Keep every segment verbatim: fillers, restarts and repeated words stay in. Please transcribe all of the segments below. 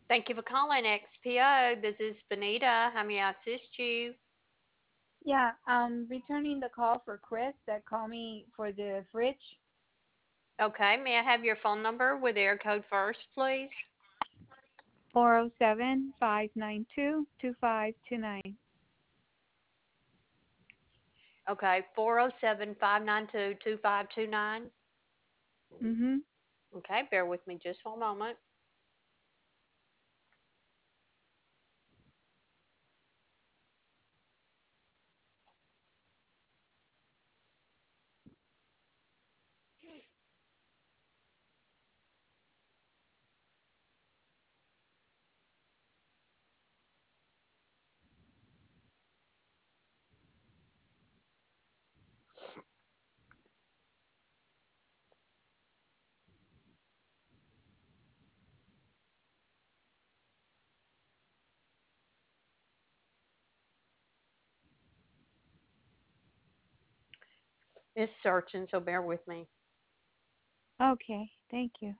Thank you for calling X P O. This is Benita. How may I assist you? Yeah, um, returning the call for Chris that called me for the fridge. Okay, may I have your phone number with air code first, please? four oh seven, five nine two, two five two nine. Okay, four oh seven, five nine two, two five two nine. Mm-hmm. Okay, bear with me just one moment. It's searching, so bear with me. Okay, thank you.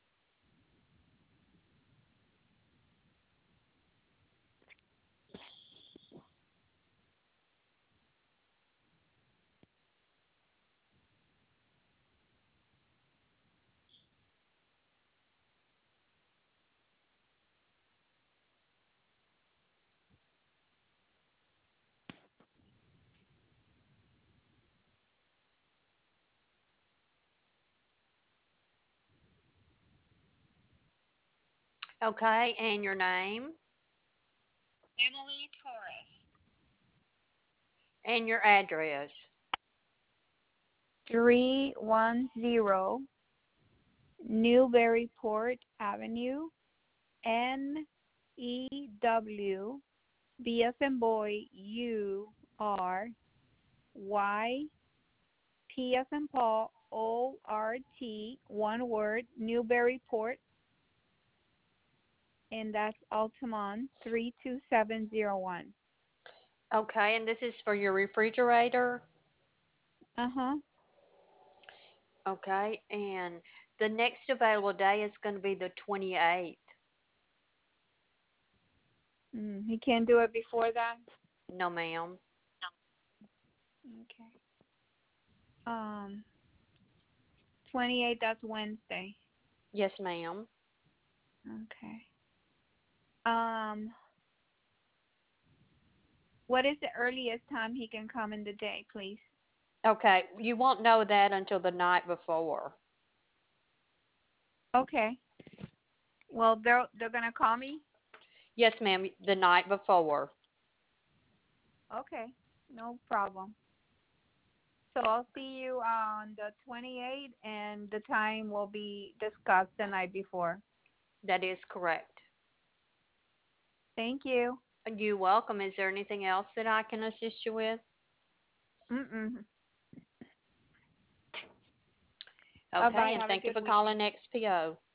Okay, and your name Emily Torres. and your address. three one zero Newburyport Avenue, N E W, B as in boy, U R Y, P as in Paul, O R T, one word, Newburyport, and that's Altamont three two seven zero one. Okay, and this is for your refrigerator. Uh-huh. Okay, and the next available day is going to be the twenty-eighth. Mm, he can't do it before that? No, ma'am. Okay. Um, twenty-eight, that's Wednesday. Yes, ma'am. Okay. Um, what is the earliest time he can come in the day, please? Okay, you won't know that until the night before. Okay. Well, they're they're gonna call me? Yes, ma'am, the night before. Okay. No problem. So I'll see you on the twenty-eighth, and the time will be discussed the night before. That is correct. Thank you. You're welcome. Is there anything else that I can assist you with? Mm-mm. Okay, Bye-bye. and Have a thank you good for weekend. calling X P O.